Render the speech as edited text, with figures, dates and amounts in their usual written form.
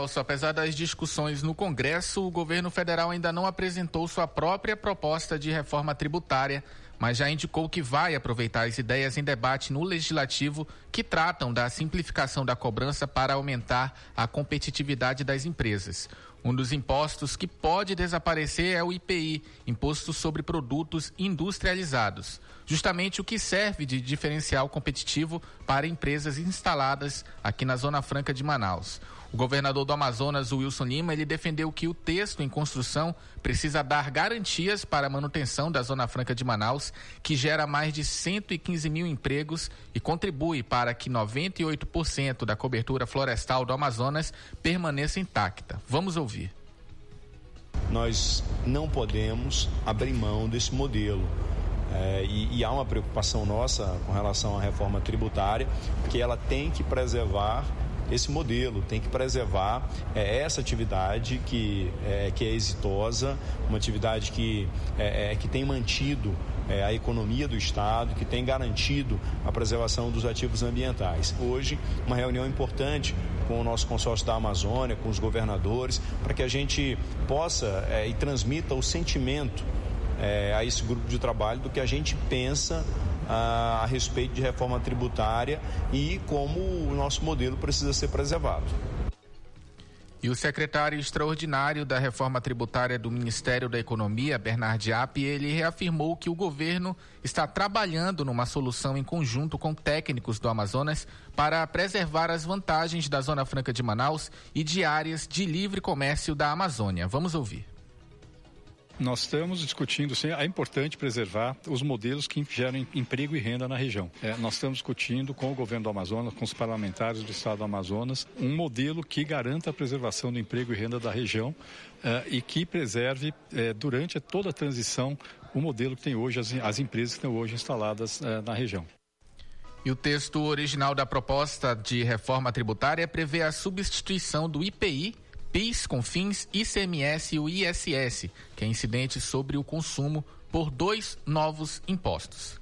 Apesar das discussões no Congresso, o governo federal ainda não apresentou sua própria proposta de reforma tributária, mas já indicou que vai aproveitar as ideias em debate no Legislativo que tratam da simplificação da cobrança para aumentar a competitividade das empresas. Um dos impostos que pode desaparecer é o IPI, Imposto sobre Produtos Industrializados, justamente o que serve de diferencial competitivo para empresas instaladas aqui na Zona Franca de Manaus. O governador do Amazonas, Wilson Lima, ele defendeu que o texto em construção precisa dar garantias para a manutenção da Zona Franca de Manaus, que gera mais de 115 mil empregos e contribui para que 98% da cobertura florestal do Amazonas permaneça intacta. Vamos ouvir. Nós não podemos abrir mão desse modelo. E há uma preocupação nossa com relação à reforma tributária, porque ela tem que preservar esse modelo, tem que preservar essa atividade que é exitosa, uma atividade que tem mantido a economia do Estado, que tem garantido a preservação dos ativos ambientais. Hoje, uma reunião importante com o nosso consórcio da Amazônia, com os governadores, para que a gente possa e transmita o sentimento a esse grupo de trabalho do que a gente pensa a respeito de reforma tributária e como o nosso modelo precisa ser preservado. E o secretário extraordinário da reforma tributária do Ministério da Economia, Bernard App, ele reafirmou que o governo está trabalhando numa solução em conjunto com técnicos do Amazonas para preservar as vantagens da Zona Franca de Manaus e de áreas de livre comércio da Amazônia. Vamos ouvir. Nós estamos discutindo, sim, é importante preservar os modelos que geram emprego e renda na região. Nós estamos discutindo com o governo do Amazonas, com os parlamentares do estado do Amazonas, um modelo que garanta a preservação do emprego e renda da região e que preserve, durante toda a transição, o modelo que tem hoje, as empresas que estão hoje instaladas na região. E o texto original da proposta de reforma tributária prevê a substituição do IPI, PIS, CONFINS, ICMS e o ISS, que é incidente sobre o consumo, por 2 novos impostos.